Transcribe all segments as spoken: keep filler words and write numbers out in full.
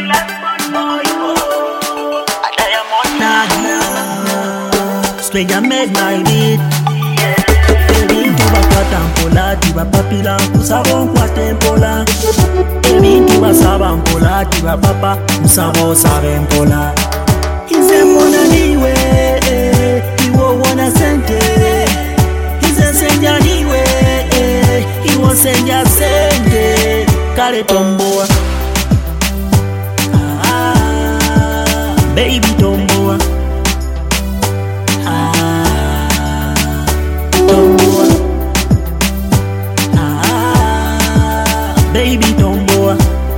Stranger made my beat. Ebintu bakwata mpola tiba papila kusabo nkwate mpola. Ebintu basaba mpola tiba papa kusabo sabe mpola. Ize mbona niwe iwo wana sente. Ize senja niwe iwo senja sente. Kale tomboa ah, baby tomboa baby tomboa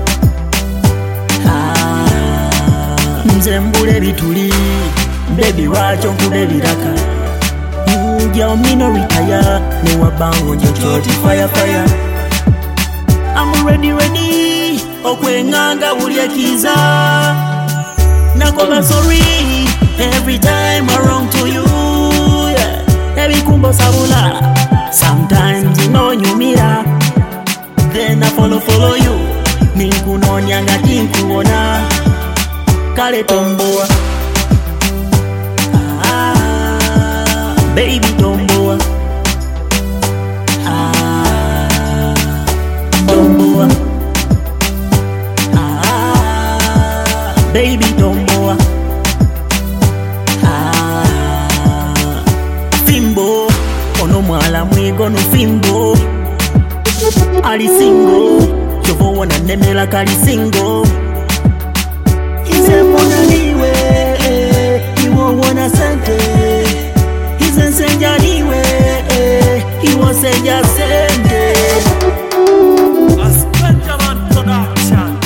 ah, nzembule bituli baby wacho nkube biraka njya omino retire ne wabango nje choti fire fire I'm ready ready okwenganga ulyekiza nakoba sorry every time I wrong to you yeah every kumbo sabula sometimes you know you mira then I follow follow you ninkunonya ngati nkuona kale tomboa ah, baby tomboa ah, tomboa ah, baby tomboa ah, fimbo ono mwala mwigo no fimbo ali single chovo wana nemela kali single ize mbona niwe iwo wana sente ize senja niwe iwo senja sente Aspenjaman Production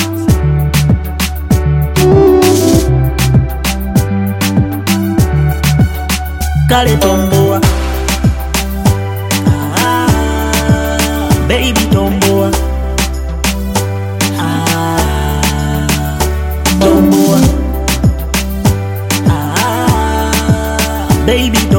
kale tomboa baby tomboa ah, tomboa ah, baby